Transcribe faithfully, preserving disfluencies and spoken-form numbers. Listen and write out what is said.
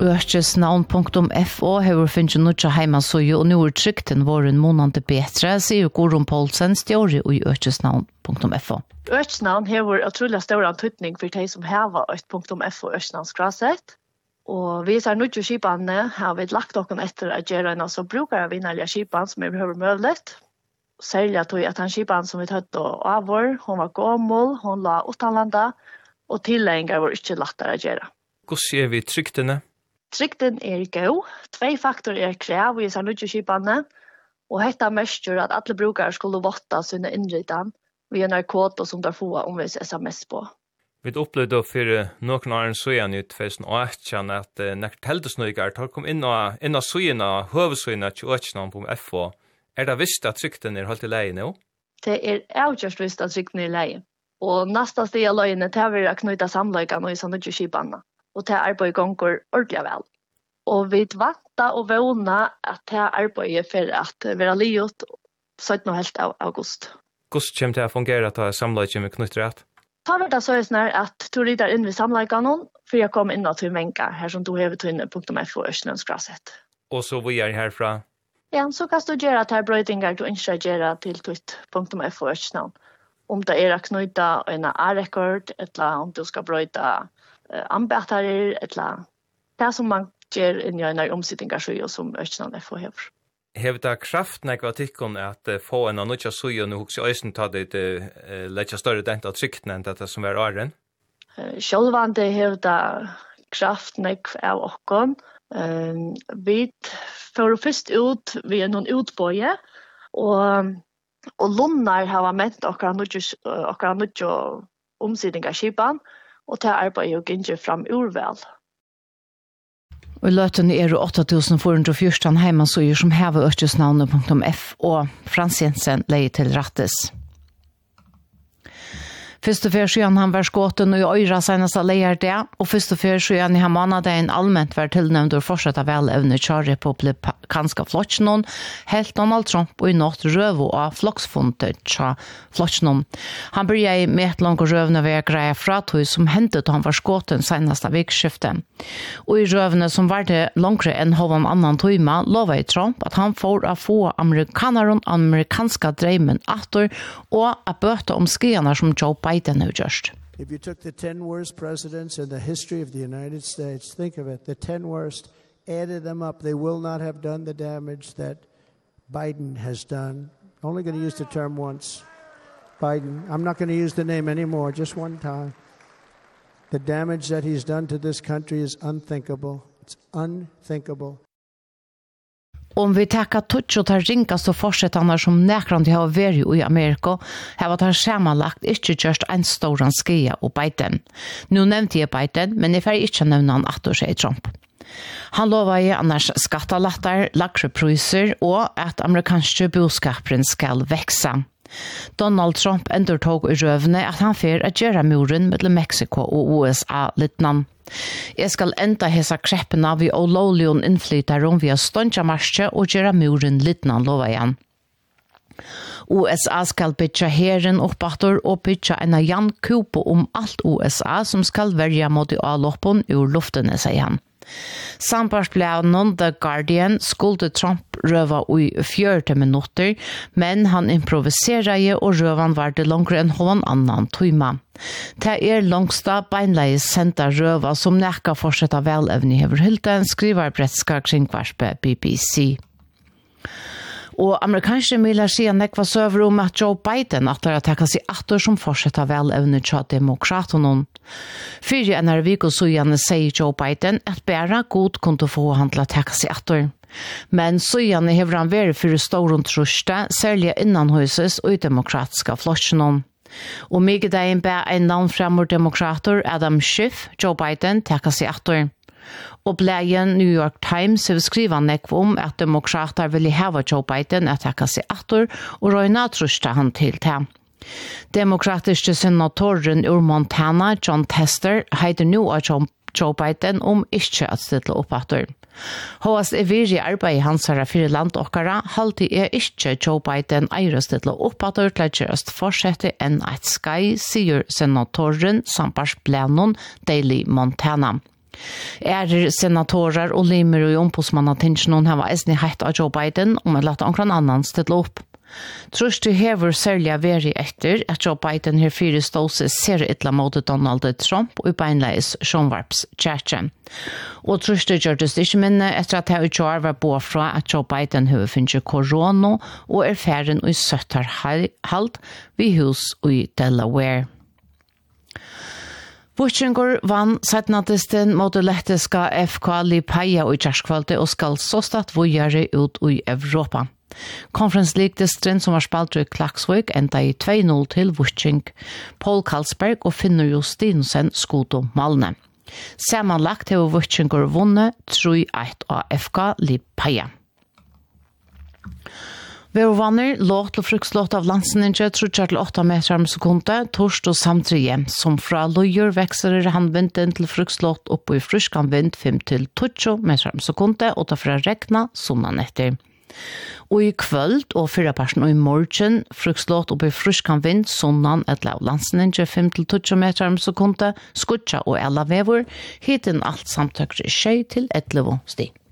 Økesnavn punktum fo har finnet noe heimasøye, og nå er trykten våren månande betre, sier Gorun Poulsen, stjåre i økesnavn punktum fo. Økesnavn har utrolig stor antydning for de som har et punktum fo økesnavnskrasett. Og vi er nødt til skipene, har vi lagt dere etter å gjøre en så bruker vi vinnerlige skipene som er behøver mulighet. Særlig at han skipene som vi tatt av vår, hun var gammel, hun la utenlanda, og tillegger var ikke lettere å gjøre. Hvordan ser vi tryktene? Trykten er god. Tvei faktorer er krav i disse nødvendige skipene, og dette mestjer at alle brukere skulle votte sine innrytene via narkoter som der får omvis sms på. Vi opplevde for noen år siden i tjusen og atten at uh, nekker heldesnøyger tar kom inn og, inn og søyene, høvesøyene til økene på F O. Er det visst at trykten er holdt i leie nå? Det er avgjørst visst at trykten er i leie. Og neste sted av løgene til å knytte samløygene i sånne skipene. Og til arbeid gonger ordentlig vel. Og vi venter og vågner at til arbeidet for at være livet syttende av august. Hvordan kommer det å fungere at det er samløyge med knyttet rett? Ta vel det så er sånn at du rider inn ved samleggene for jeg kommer inn til Menka, her som du har til punktum fo Østlandskrasset. Og så vi er herfra? Ja, så kan du gjøre til brøydinger du ikke gjør til tvitt punktum fo Østland. Om det er å knytte en A-rekord, eller om du skal brøyde uh, anbetere, eller det som man gjør inn i en omsittingarsøy som Østland fo har. Har det kraft når jeg tykker at få en av nødja søy og nå hos øyne ta det til uh, lette større dent av tryktene enn dette som er åren? Uh, Selvvandet har det kraft når jeg av åkken. Uh, vi får først ut ved noen utbøye, og, og Lunnar har ment akkurat nødja omsidning av skipen, og til arbeidet og ikke fram urvel. Og i løten er det åtte tusen fire hundre og fjorten heimasøyer som hever økesnavnet punktum fo, Frans Jensen leier til rattes. Først og først han var skåten og i øyre senest leier det, og først og først han i måneden allmänt var tilnøvd og fortsatt vel evne til republikanske flottsjonen, helt Donald Trump og i nått røv av floksfundet til flottsjonen. Han begynte med et langt røvende ved å greie fra tog som hentet han var skåten senest av vikskiftet. Og i røvene som var det langere enn hoven annan tøyma, lovet Trump at han får å få amerikaneren amerikanske dreimen atter og å bøte om skriene som Joe Biden har gjort. If you took the ten worst presidents in the history of the United States, think of it, the ten worst, added them up, they will not have done the damage that Biden has done. Only going to use the term once. Biden. I'm not going to use the name anymore, just one time. The damage that he's done to this country is unthinkable. It's unthinkable. Om vi tackar touch och tar ringas och fortsättarna som näkrande har varit i Amerika har varit sammanlagt inte just en stor skia och Biden. Nu nämnde jag Biden, men jag får inte nämna han att säga Trump. Han lovade annars skattalattar, lägre priser och att amerikanska boskapen ska växa. Donald Trump endurtog i røvene at han fer at gjøre muren mellom Mexico og U S A littnan. Jeg skal enda hesa kreppene vi og lovligen innflyter om via ståndja marsje og gjøre muren littnan, lover igjen. U S A skal bytja herren oppatter og bytja en jan kupo om alt U S A som skal verja mot i avloppen ur luftene, sier han. Samarbeidsbladen The Guardian skulle Trump røva i fjørte minutter, men han improviserer og røvan var det langere enn hånd annan tøyma. Det er langsta beinleis senta røva som nekka fortsetta velevne hever Hylten, skriver bretska kringvarspe B B C. Og amerikanske miler sier nekva søver om at Joe Biden atter at takka seg atter som fortsetter velevne til demokraten. Fyrir en her vik og søgjane sier Joe Biden at bare god kunne få han til å takka seg atter. Men søgjane hever han vært for stor truste, særlig innanhuses og i demokratiske flottsjonen. Og mye dagen ber en navn fremmer demokrater Adam Schiff, Joe Biden, takka seg atter. Og blægen New York Times har skrivet nekv om at demokrater ville hava Joe Biden at takka seg atter og røyna trusta han til det. Demokratiske senatoren ur Montana, John Tester, heider nå av Joe Biden om ikke at stille opp atter. Håas er virri arbeid hans her fire landokkara, halvtid er ikke Joe Biden eier stille opp atter til at gjørast fortsette enn et skai, sier senatoren Sampars Blænon, Daily Montana. Er senatorer og limer og ombudsmannatinsen har eisne hatt av Joe Biden om å late omkring annan stille opp. Trus du hever særlig veri etter at Joe Biden her fire ståse ser ytla mot Donald Trump og beinleis Sjånvarps tjertje. Og trus du gjør det ikke minne etter at jeg utgjør var på fra at Joe Biden har finnet korona og er ferden og søtter halt ved hus i Delaware. Vuchengur vann setnatisten mot det lettiska F K Liepāja i kjærskvalde og skal så statt vujere ut i Europa. Conference League-distrin som var spalt i Klaksvik enda i två noll til Vuching, Paul Karlsberg og Finnur Justinusen skodo Malne. Samanlagt har Vuchengur vunnet tre ett av F K Liepāja. Vervanner låt til frukslåt av landseninje trutjar til åtta meter om sekunde, torst og samtrige, som fra lojer vekser handvinden til frukslåt opp i fruskan vind fem til tjugo meter om sekunde, og ta fra regna sunnan etter. Og i kvöld og fyrra personen og i morgen frukslåt opp i fruskan vind sunnan et lav landseninje fem til tjugo meter om sekunde, skutja og ella vevor, hiten alt samtøkre tjei til elleve sti.